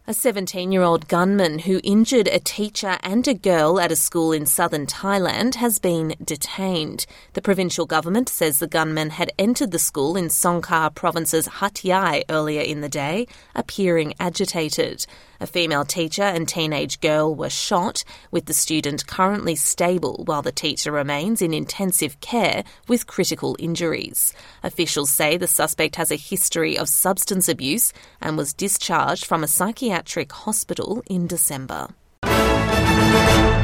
A 17-year-old gunman who injured a teacher and a girl at a school in southern Thailand has been detained. The provincial government says the gunman had entered the school in Songkhla province's Hat Yai earlier in the day, appearing agitated. A female teacher and teenage girl were shot, with the student currently stable while the teacher remains in intensive care with critical injuries. Officials say the suspect has a history of substance abuse and was discharged from a psychiatric hospital in December.